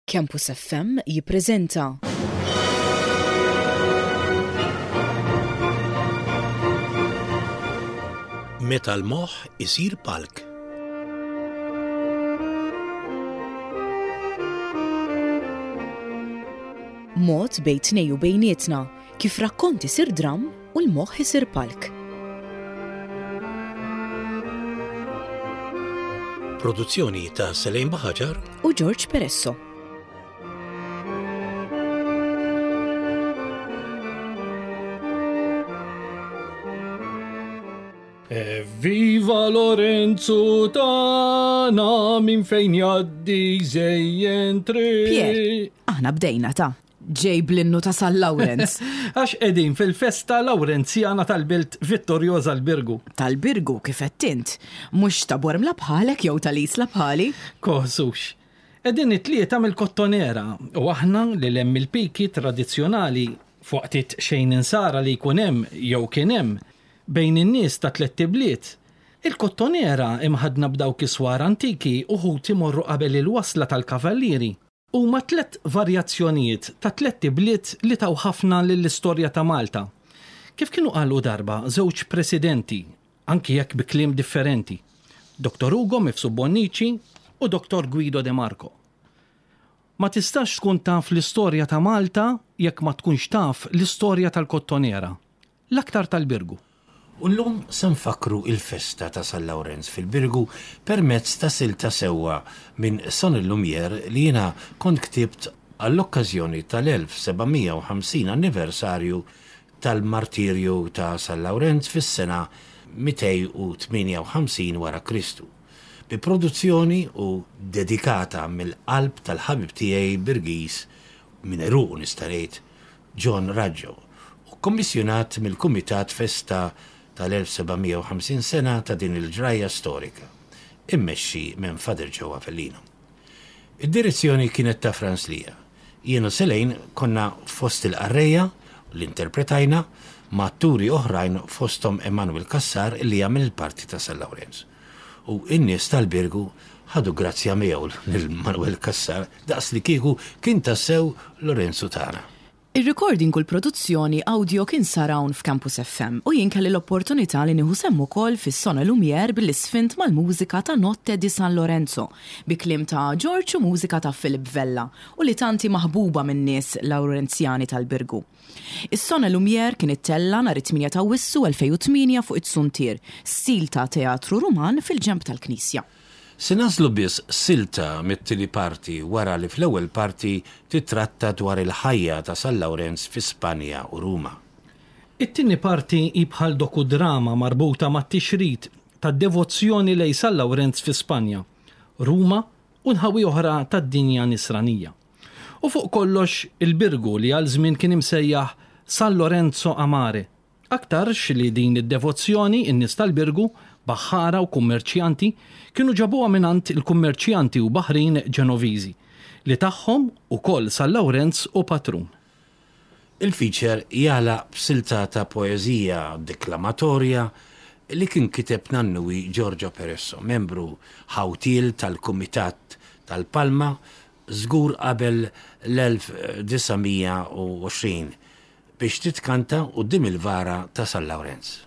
Campus FM jippreżenta Meta l-moħħ isir palk. mod bejn tnejn u bejnietna kif rakkonti isir dram u l-moħħ isir palk. Produzzjoni ta' Selejn Baħaġar U George Peresso. Viva Lorenzo tana min fejn jaddi zejjen tri. Pier, aħna bdejna ta' ġejb l-innu ta' San Lawrence. Għax edin fil-festa Lawrenzjana tal-Belt Vittorjoza l-Birgu. Tal-Birgu kif qed mhux ta' Bormla bħalek jew tal-Isla bħali. Koħsux. Edin it-tlieta mill-Kottonera u aħna li lemm il-piki tradizzjonali fuqtit xejn insara li jkun hemm jew kien hemm bejn in-nies ta' tliet tibliet. Il-Kottonera imħadna b'dawk iswar antiki uħud imorru qabel il-wasla tal-kavallieri. Huma tliet varjazzjonijiet ta' tliet tibliet li taw ħafna lill-istorja ta' Malta. Kif kienu qalu darba żewġ presidenti, anki jekk bi kliem differenti, Dr. Ugo Mifsud Bonnici u Dr. Guido De Marco. Ma tistax tkun taf l-istorja ta' Malta jekk ma tkunx taf l-istorja tal-Kottonera, l-aktar tal-Birgu. U llum se nfakru il-festa ta' San Lawrence fil-Birgu permezz ta' silta sewwa minn Son il-Lumiere li jiena kont ktibt għall-okkażjoni tal-1750 anniversarju tal-martirju ta' San Lawrence fis-sena 258 wara Kristu. Bi produzzjoni u dedikata mill-qalb tal-ħabib tiegħi Birgis minn Eruq nista' ngħid John Raggio u kommissjonat mill-Kumitat Festa tal-1750 sena ta' din il-ġrajja storika, immexxi minn Fader Joe Avellino. Id-direzzjoni kienet ta' Franz Lija. Jien u Selejn konna fost il-qarrejja l-interpretajna ma' atturi oħrajn fosthom Emanuel Kassar li jagħmel il-parti ta' San Lawrence. U in-nies tal-Birgu ħadu grazzja miegħu lil Manuel Kassar daqs li kieku kien tassew Lorenzo tagħna. Il-recording u l-produzzjoni audio kien sar hawn f'Campus FM u jien kelli l-opportunità li nieħu semm ukoll fis-Son il-Lumiere bil-isfint mal-mużika ta' Notte di San Lorenzo bi kliem ta' George u mużika ta' Philip Vella u li tanti maħbuba min-nies Lawrenzjani tal-Birgu. Is-Son il-Lumiere kien ittella nhar 8 ta' Awwissu 2008 fuq it-Suntier, stil ta' teatru Ruman fil-ġenb tal-Knisja. Se nażlu biss silta mit-tieni parti wara li fl-ewwel parti titratta dwar il-ħajja ta' San Lawrence fi Spanja u Ruma. It-tieni parti bħal dokudrama marbuta mat-tixrid tad-devozzjoni lejn San Lawrence fi Spanja, Ruma u nħawi oħra tad-dinja nisranija. U fuq kollox il-Birgu li għal żmien kien imsejjaħ San Lorenzo Amare. Aktarx li din id-devozzjoni in-nies tal-Birgu baħħara u kummerċjanti kienu ġabuha minant il-kummerċjanti u baħrin Ġenoviżi li tagħhom ukoll San Lawrence u patrun. Il-feature jala b'silta ta' poeżija deklamatorja li kien kiteb nannuwi Giorgio Peresso, membru ħawtil tal-Kumitat tal-Palma żgur qabel l-1920 biex titkanta quddiem il-vara ta' San Lawrence.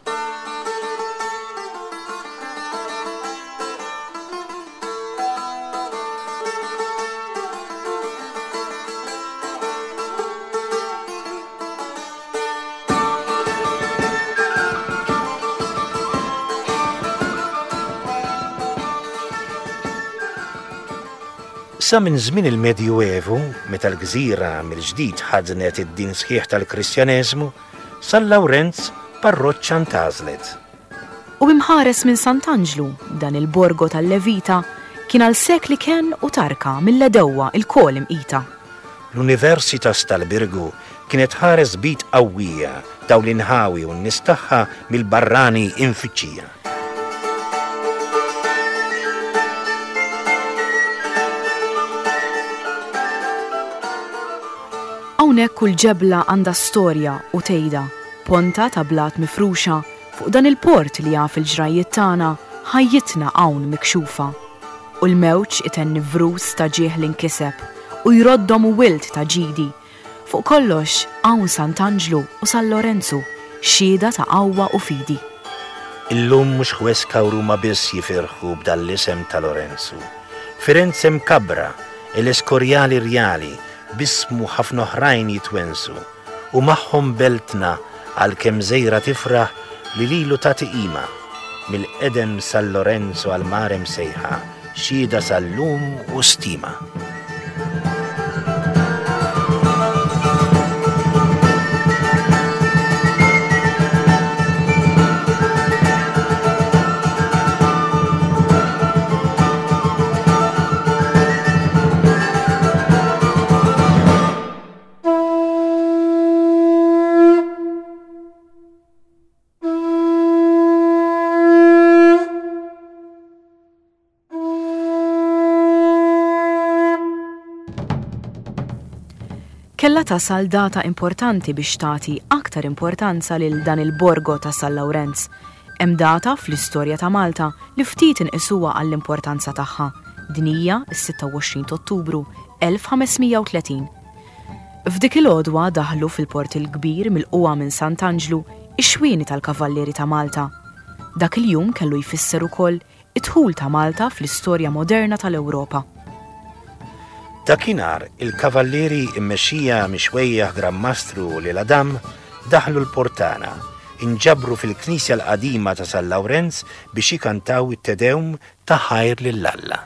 Sa minn żmien il-Medjuevu, meta l-Gżira mill-ġdid ħadnet id-din sħiħ tal-Kristjaneżmu, San Lawrence parroċċa ntażlet. U imħares minn Sant'Angelo, dan il-borgo tal-Levita, kien għal sekli kien u tarka mill-Ledewwa il-kol imqita. L-Università tal-Birgu kienet ħares bit qawwija daw l-inħawi u n-nies tagħha mill-barrani infittxija. Hawnhekk kull ġebla għandha storja u tgħidha, ponta ta' blat mifruxa fuq dan il-port li jaf il-ġrajiet tagħna ħajjitna hawn mikxufa. U l-mewġ itenni vrus ta' ġieħ li nkiseb u jroddhom wild ta' ġidi. Fuq kollox hawn Sant'Angelo u San Lorenzo, xhieda ta' qawwa u fidi. Illum mhux Huesca u Ruma biss jifirħu b'dal-isem ta' Lorenzo. Firenze mkabbra, l-Eskorjali Rjali, bismu ħafna oħrajn jitwensu u magħhom beltna għalkemm żejra tifraħ li lilu tagħti qima. Mill-qedem San Lorenzo għal mare msejħa, xhieda sal-lum u stima. Kella tasal data importanti biex tagħti aktar importanza lil dan il-borgo ta' San Lawrenz. Hemm data fl-istorja ta' Malta li ftit inqisuha għall-importanza tagħha. Din hija s-26 Ottubru 1530. F'dik il-għodwa daħlu fil-port il-kbir mill-qwa minn Sant'Angelo ix-xwieni tal-Kavallieri ta' Malta. Dak il-jum kellu jfisser ukoll id-dħul ta' Malta fl-istorja moderna tal-Ewropa. Dakinhar il-kavallieri immexxija mixwejjaħ Grammastru lil Adam daħlu l-Portana, inġabru fil-Knisja l-qadima ta' San Lawrenz biex jikantaw it-Tedewm ta' ħajr lill-Alla.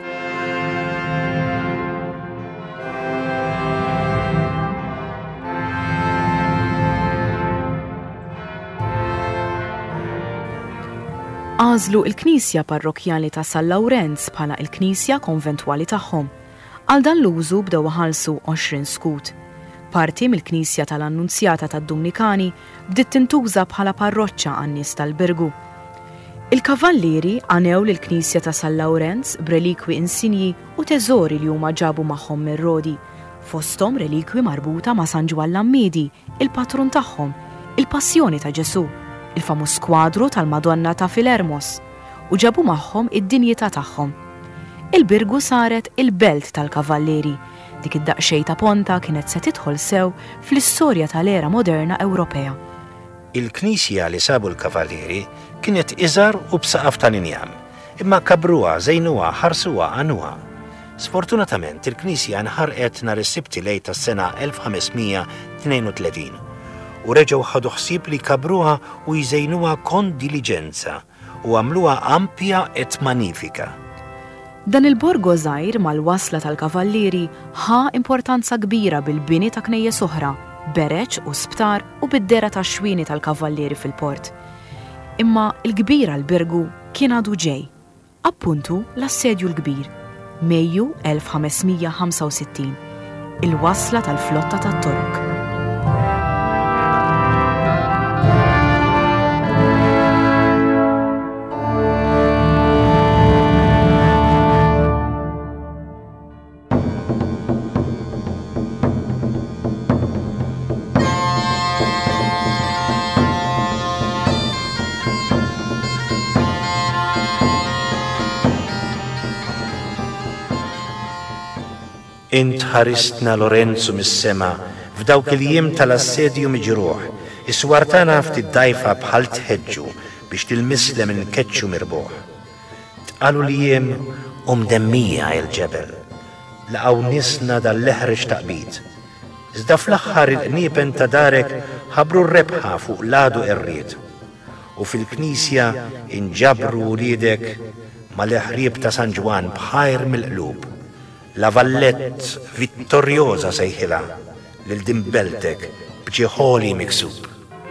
Għażlu il-Knisja parrokjali ta' San Lawrenz bħala il-Knisja konventwali tagħhom. Għal dan l-użu bdew ħalsu 20 skut. Parti mill-Knisja tal-Annunzjata tad-Dominikani bdiet tintuża bħala parroċċa għan-nies tal-Birgu. Il-Kavallieri għanew lill-Knisja ta' San Lawrenz b'relikwi insinji u teżori li huma ġabu magħhom mir-Rodi, fosthom relikwi marbuta ma' San Ġwan l-Ammidi, il-patrun tagħhom, il-Passjoni ta' Ġesu, il-famuż kwadru tal-Madonna ta' Filermos, u ġabu magħhom id-dinjità tagħhom. Il-Birgu saret il-belt tal-Kavallieri. Dik id-daqxej ta' ponta kienet se tidħol sew fl-istorja tal-era moderna Ewropea. Il-Knisja li sabu l-Kavallieri kienet iżar u b'saqaf tal-injam, imma kabruha, żejnuha, ħarsuha, għanuha. Sfortunatament il-Knisja nħarqet nhar is-Sibt lejl tas-sena 1532 u reġgħu ħadu ħsieb li kabruha u jżejnuha kon diligenza u għamluha ampja et manifika. Dan il-borgo żgħir mal-wasla tal-Kavallieri ħa importanza kbira bil-bini ta' knejjes oħra, bereċ u sptar u bid-dera tax-xwieni tal-Kavallieri fil-port. Imma l-kbir għall-Birgu kien għadu ġej. Appuntu l-assedju l-kbir, Mejju 1565, il-wasla tal-flotta tat-Torok. Int ħaristna Lorenzo mis-sema f'dawk il-jiem tal-assedju miġruħ, iswartana ftit dajfa bħal tħeġġu biex tilmislem il-keċċu mirbuħ. Tqalu li jiem demmija il-ġebel, laqgħu nisna dal-leħreġ taqbid. Iżda fl-aħħar il-qniepen ta' darek ħabru r-rebħa fuq ladu qerried. U fil-Knisja inġabru wliedek mal-eħrieb ta' San Ġwan bħajr mill-qlub. La Vallett vittorjosa sejħila lil din beltek b'ġieħoli miksub.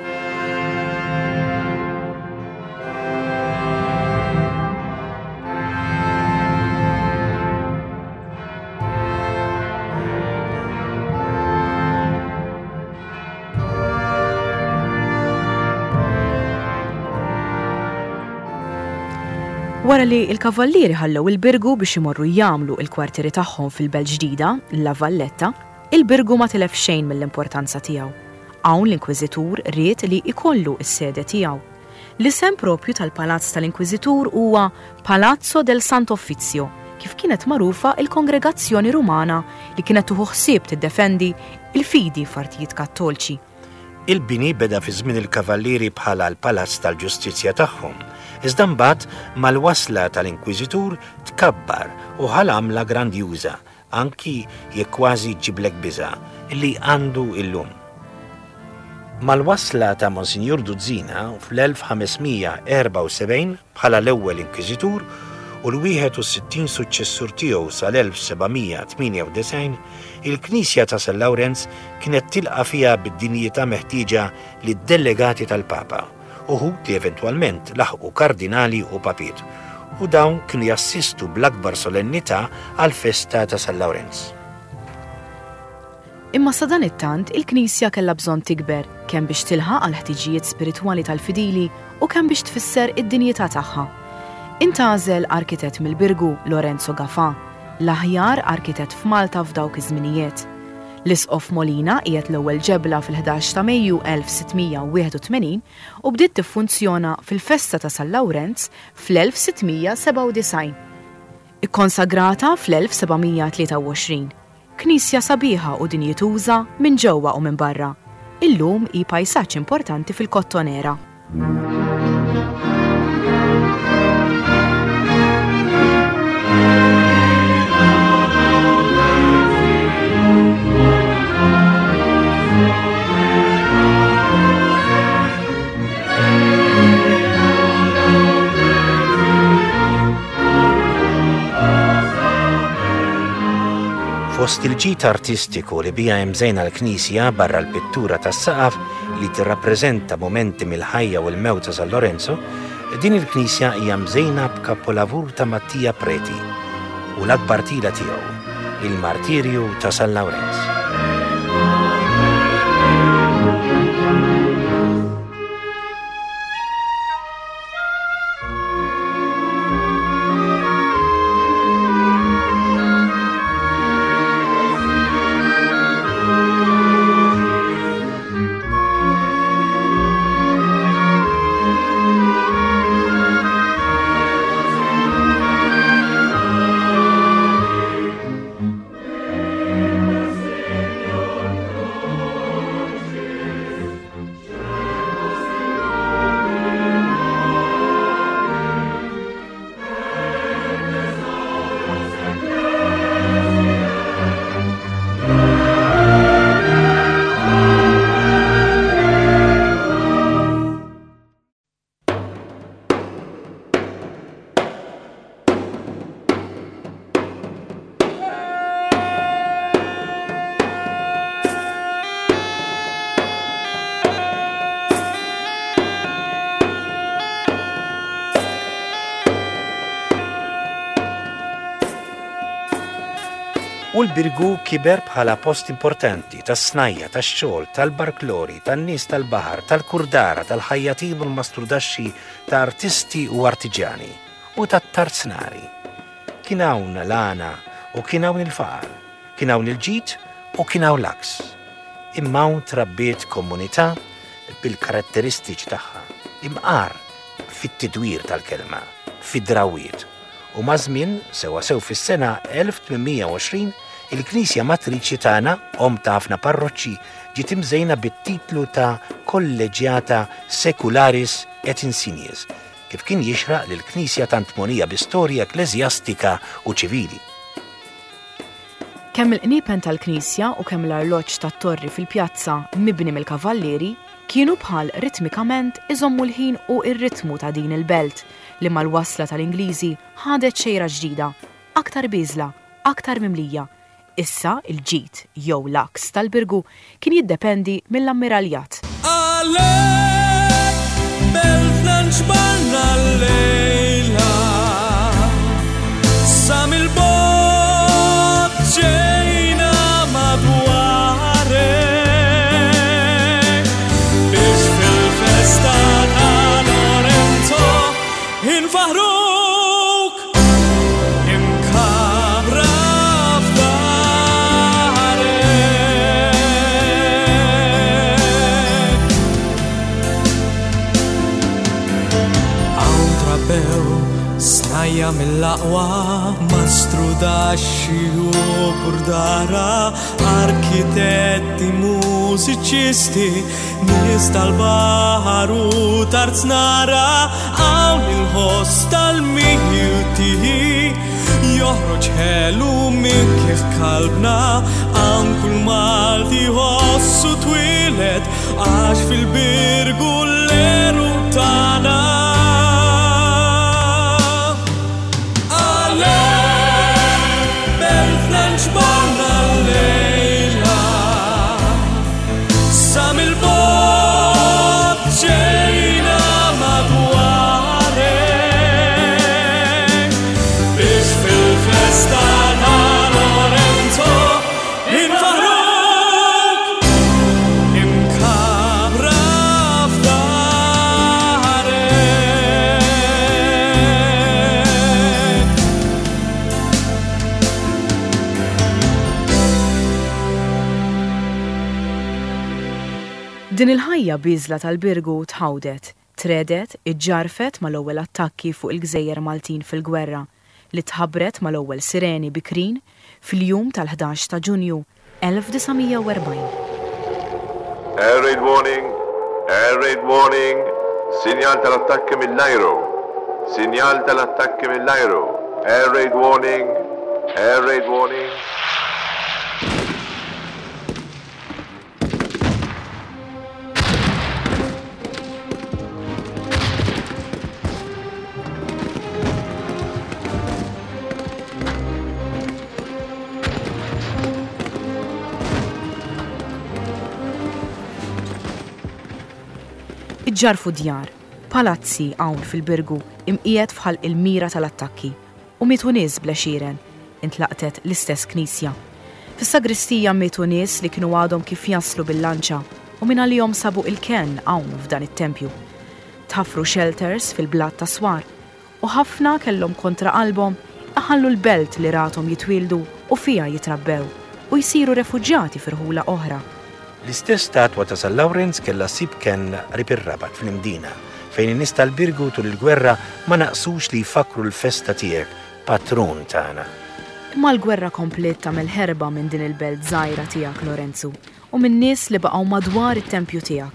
Wara li il-Kavallieri ħallew il-Birgu biex imorru jagħmlu il-kwartieri tagħhom fil-Belt Ġdida, La Valletta, il-Birgu ma tilef xejn mill-importanza tiegħu. Hawn l-Inkwiżitur ried li ikollu s-sede tiegħu. L-isem propju tal-Palazz tal-Inkwiżitur huwa Palazzo del Sant'Uffizio, kif kienet magħrufa il-Kongregazzjoni Rumana li kienet tieħu ħsieb tiddefendi il-fidi f'artijiet Kattoliċi. Il-bini beda fi żmien il-kavallieri bħala l-palazz tal-ġustizzja tagħhom, iżda mbagħad mal-wasla tal-Inkwiżitur tkabbar u ħal-għamla grandjuża, anki jekk kważi ġiblek biża' li għandu illum. Mal-wasla ta' Monsignor Duzzina fl-1574 bħala l-ewwel Inkwiżitur u l-61 suċċessur tiegħu sal-1798, il-Knisja ta' San Lawrence kienet tilqa' fiha bid-dinjità meħtieġa lid-delegati tal-Papa, uħud li eventwalment laħqu kardinali u papiet, u dawn kienu jassistu bl-akbar solennità għall-festa ta' San Lawrence. Imma sa dan it-tant il-Knisja kellha bżonn tikber kemm biex tilħaq għal ħtiġijiet spiritwali tal-fidili u kemm biex tfisser id-dinjità tagħha. Intgħażel arkitett mill-Birgu Lorenzo Gafà, l-aħjar arkitett f'Malta f'dawk iż-żminijiet. L-isqof Molina qiegħed l-ewwel ġebla fil-11 ta' Mejju 1681 u bdiet tiffunzjona fil-festa ta' San Lawrence fl-1697. Ikkonsagrata fl-1723. Knisja sabiħa u dinjituża minn ġewwa u minn barra. Illum hi pajsaġġ importanti fil-Kottonera. Fost il-ġid artistiku li bija mżejna l-Knisja barra l-pittura tas-saqaf li tirrappreżenta momenti mill-ħajja u l-mewt ta' San Lorenzo, din il-Knisja hija mżejna b'kappolavur ta' Mattia Preti u l-akbar tila tiegħu, il-Martirju ta' San Lawrence. U l-Birgu kiber bħala post importanti tas-snajja, tax-xogħol, tal-barklori, tan-nies tal-baħar, tal-kurdara, tal-ħajjatin u l-mastrudaxxi ta' artisti u artiġani u tat-tarznari. Kien hawn l-għana u kien hawn il-faqar, kien hawn il-ġid u kien hawn l-aks. Imma hawn trabbiet komunità bil-karatteristiċi tagħha, imqar fit-tidwir tal-kelma, fid-drawiet. U ma' żmien sewa fis-sena 1820 il-Knisja Matriċi tagħna, om ta' ħafna parroċċi, ġiet imżejna bit-titlu ta' Kolleġjata Secularis et Insignis, kif kien jixraq lil Knisja tant tmonija bi-storja ekleżjastika u ċivili. Kemm il-qniepen tal-Knisja u kemm l-arloġġ tat-torri fil-pjazza mibni mill-kavallieri kienu bħal ritmikament iżommu l-ħin u r-ritmu ta' din il-belt li mal-wasla tal-Ingliżi ħadet xejra ġdida, aktar biżla, aktar mimlija. Issa il-ġid jew l-aks tal-Birgu kien jiddependi mill-ammiraljat. Għalek bel-flanċ barna l-lejla sam il-bot ġejna madwarek biex fil-festa ta' Lorenzo infaħruk inkabra f'darek. fasci u kurdara, arkitetti, mużiċisti, nies tal-bahar u tarznara, hawn il-ħoss tal-mjuti, joħroġ ħelu minn kif kalbna, hawn kull Malti ħossu twilet, għax fil-birgu l-eru tana. Xbarna l-lejla Sam il-bot ġejna madwarek biex fil-festa ta' Lorenzo infaħruk imkabra f'darek. Din il-ħajja biżla tal-Birgu tħawdet, tredet, iġġarfet mal-ewwel attakki fuq il-Gżejjer Maltin fil-gwerra li tħabbret mal-ewwel sireni bikrin fil-jum tal-11 ta' Ġunju 1940. Air raid warning, sinjal tal-attakki mill-Najro, sinjal tal-attakki mill-Najro, air raid warning. Iġġarfu djar, palazzi hawn fil-Birgu imqiegħed fħal il-mira tal-attakki u mietu nies blexieren intlaqtet l-istess knisja. Fis-sagristija mietu nies li kienu għadhom kif jaslu bil-lanċa u minn għalihom sabu il-ken hawn f'dan it-tempju. Tħaffru shelters fil-blat ta' Swar u ħafna kellhom kontra qalbhom aħallu l-belt li rathom jitwildu u fija jitrabbew u jsiru refuġjati firħula oħra. L-istess statwa ta' San Lawrence kella sib ken ripirrabat fl-imdina fejn in-nies tal-Birgu tul il-gwerra ma naqsux li jfakru l-festa tiegħek patrun tagħna. Imma l-gwerra komplet tagħmel ħerba minn din il-belt żgħira tiegħek Lorenzu u minn nies li baqgħu madwar it-tempju tiegħek.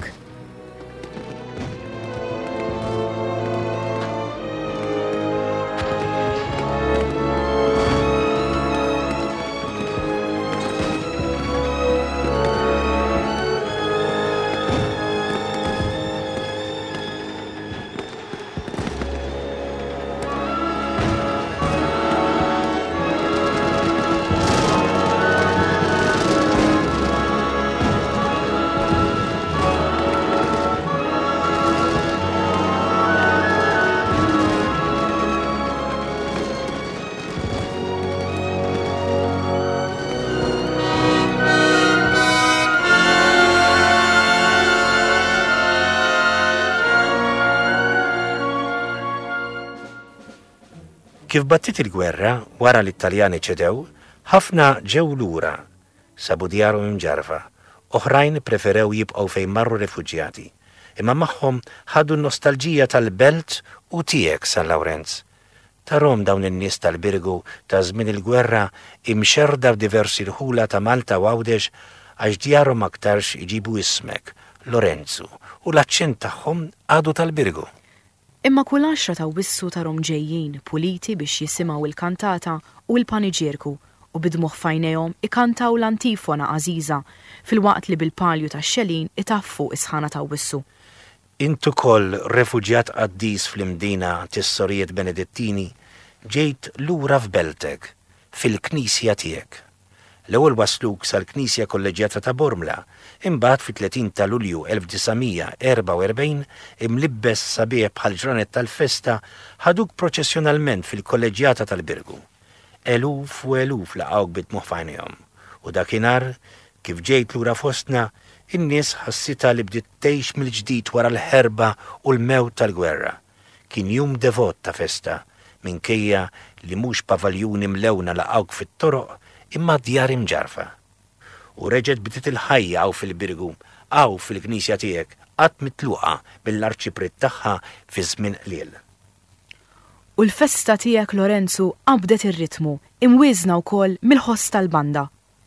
Kif battit il-gwerra wara l-Italjani ċedew, ħafna ġew lura, sabu djarhom imġarfa, oħrajn preferew jibqgħu fejn marru refuġjati, imma magħhom ħadu n-nostalġija tal-belt u tiegħek San Lawrence. Tarhom dawn in-nies tal-Birgu ta' żmien il-gwerra imxerda f'diversi rħula ta' Malta u Għawdex għax djarhom aktarx iġibu ismek, Lorenzu, u l-aċċent tagħhom għadu tal-Birgu. Imma kull 10 ta' wissu tarhom ġejjin puliti biex jisimgħu il-kantata u l-paniġierku u bidmuħ fajnejhom ikantaw l-antifona għażiża fil-waqt li bil-palju tax-xelin itaffu isħana ta' wissu. Intu koll refuġjat qaddis fl-imdina tis-Sorijiet Benedettini ġejt lura f'beltek fil-knisja tiegħek. L-ewwel wasluk sal-Knisja Kolleġjata ta' Bormla, imbagħad fit-30 ta' Lulju 1944 imlibbes sabiħ bħal ġranet tal-festa ħaduk proċessjonalment fil-Kolleġjata tal-Birgu. Eluf u eluf laqgħuk bidmuħ f'għajnejhom u dakinhar kif ġejt lura fostna in-nies ħassitha li bdiet tgħix mill-ġdid wara l-ħerba u l-mewt tal-gwerra. Kien jum devot ta' festa minkejja li mhux pavaljuni mlewna laqgħuk fit-toroq imma djar imġarfa. U reġgħet bdiet il-ħajja għaw fil-Birgu, għaw fil-Knisja tiegħek qatt mitluqa bil-arċipret tagħha fi żmien qliel. U l-festa tiegħek Lorenzo qabdet ir-ritmu, imwiżna wkoll mill-ħoss tal-banda.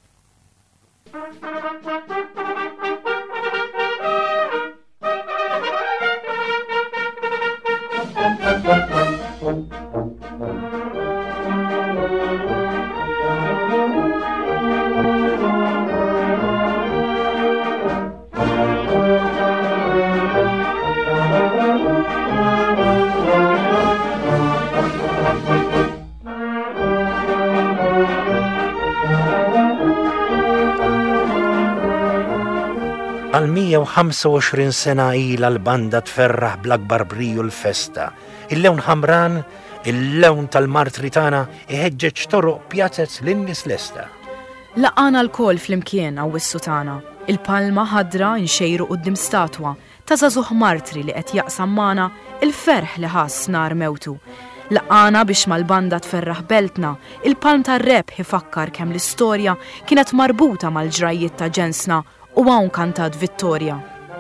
Għal 125 sena ila l-banda tferraħ bl-akbar briju l-festa. Il-lewn ħamran, il-lewn tal-martri tagħna iħeġġeġ toroq pjazzez lin-nies lesta. Laqana l-kol fl-imkien għawissu tagħna. Il-palma ħadra nxejru quddiem statwa ta' żagħżugħ martri li qed jaqsam magħna il-ferħ li ħass nar mewtu. Laqana biex mal-banda tferraħ beltna, il-palm tar-rebħ ifakkar kemm l-istorja kienet marbuta mal-ġrajiet ta' ġensna u hawn kantat Vittorja.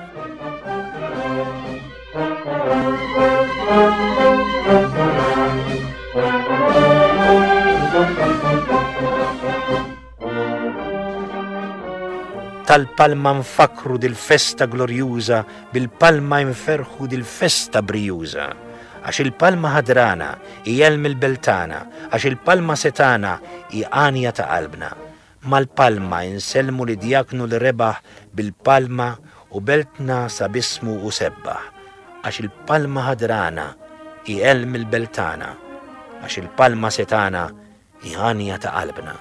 Tal-palma nfakru dil-festa glorjuża, bil-palma nferħu dil-festa brijuża. Għax il-palma ħadrana, ijelm il-beltana, għax il-palma setana, iqanja ta' qalbna. Mal-palma inselmu li djaknu li rebaħ bil-palma u beltna sabismu u sebbaħ. Għax il-palma ħadrana, ijelm il-beltana, għax il-palma setana, iqanja ta' qalbna.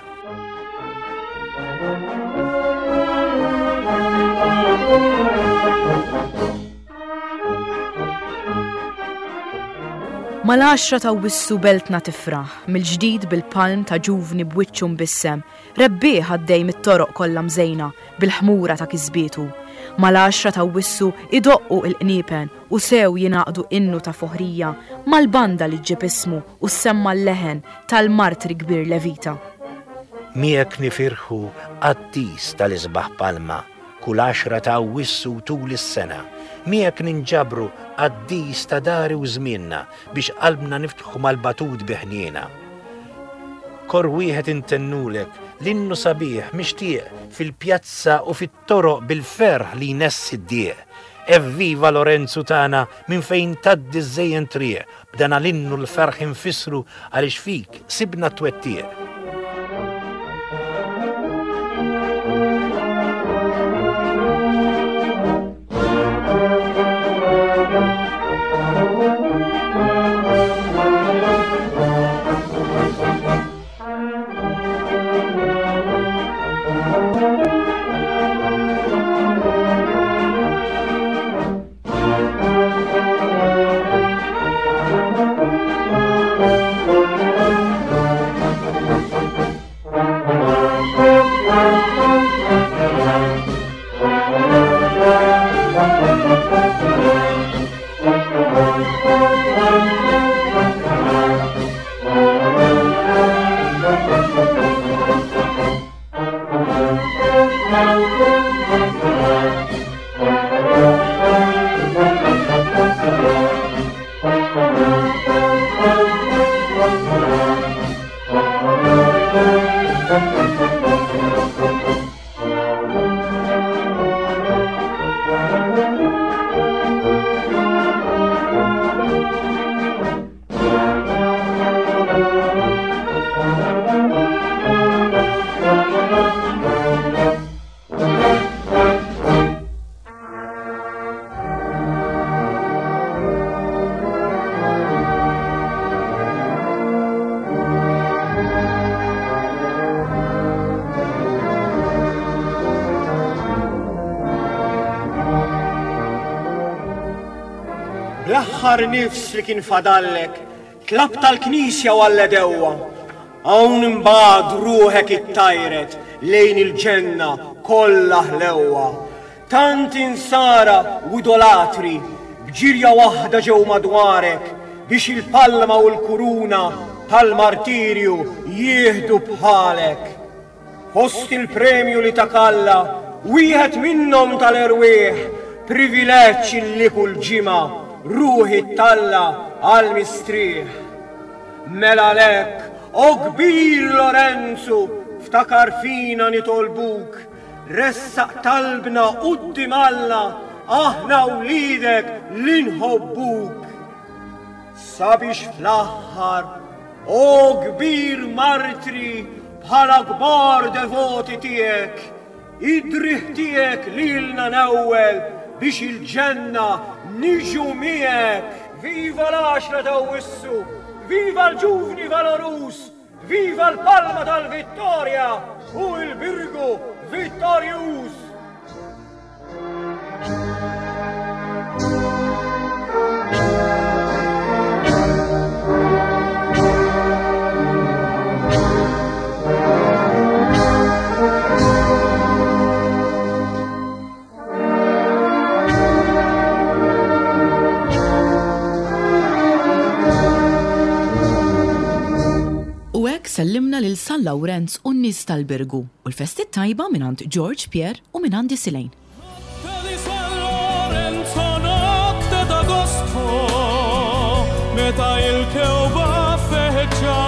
Mal-10 ta' wissu beltna tifraħ, mill-ġdid bil-palm ta' ġuvni b'wiċċu mbissem, rebbieħ għaddej mit-toroq kollha mżejna bil-ħmura ta' kisbietu. Mal-10 ta' wissu idoqqu il-qniepen u sew jinaqdu innu ta' foħrija mal-banda li ġġib ismu u semma l-leħen tal-martri kbir Levita. Miegħek nifirħu għaddis tal-isbaħ palma, kull 10 ta' wissu tul is-sena. Miegħek ninġabru għaddis ta' dari u żmienna biex qalbna niftħu mal-batud biħniena. Kor wieħed intennulek l-innu sabiħ mixtieq fil-pjazza u fit-toroq bil-ferħ li jnessi d-dieq. Evviva Lorenzo tagħna minn fejn taddi żejjen trieq, bdana l-innu l-ferħ infissru għaliex fik sibna twettieq. L-aħħar nifs li kien fadallek, tlab tal-knisja walla dewwa, hawn imbagħad ruħek ittajret lejn il-ġenna kollha ħlewwa. Tant insara u idolatri b'ġirja waħda ġew madwarek biex il-palma u l-kuruna tal-martirju jieħdu bħalek. Fost il-premju li takalla wieħed minnhom tal-erwieħ privileġġ li kull ġimgħa ruħi talla għal-mistrieħ. Mela lek, o kbir Lorenzo, ftakar fina nitolbuk, ressaq talbna qudiem Alla, aħna wlidek li nħobbuk. Sabiex fl-aħħar, o kbir martri bħala kbar devoti tiegħek, id-driħ tiegħek lilna nawel biex il-ġenna niġu miegħek. Viva l-10 ta' Awwissu! Viva l-ġuvni valorus! Viva l-palma tal-Vittoria! U il-Birgu Vittorius! U hekk sellimna lil San Lawrenz u n-nies tal-Birgu u l-festi tajba minant George Pierre u minant Silejn. Di San Lorenzo notte d'agosto, meta il-kewba feħġa,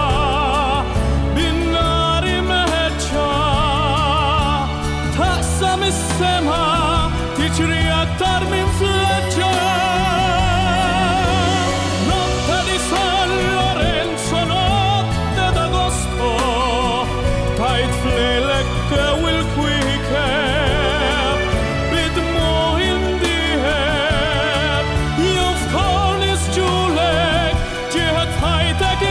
bin-nari meħġa, taqsam is-sema tiġri aktar minn fleġġa. Notte di San Lorenzo notte d'agosto, tajt flelek kew il-kwikeb, bidmu indieħeb, jufkon isġulek, ġieħed ħajtek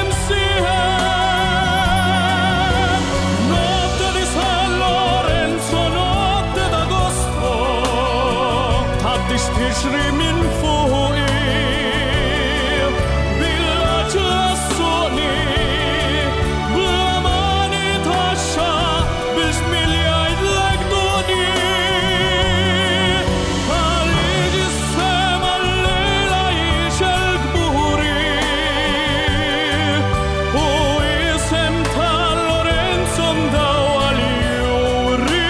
imsieħeb. Notte di San Lorenzo notte d'agosto, tgħaddix tixri minn fuqi, bil-ġlassuni, bla mani taxxa, biex miljard duni. Għalli s-sema l-lejla jixel gburi, u jisem ta' Lorenzo mdaw għal-juri.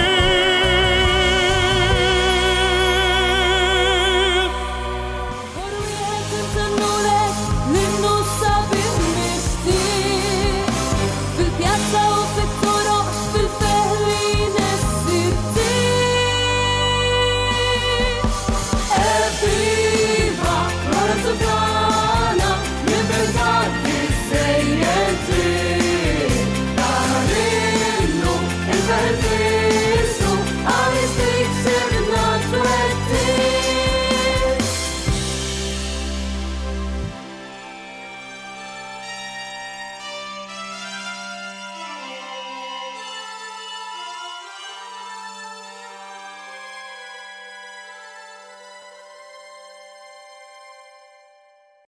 Fil-pjazza u fit-toroq, fil-feħlin is-sirtin. Evviva Lorenzo tagħna, libertà sejjenti, taħlinnu il-verdi.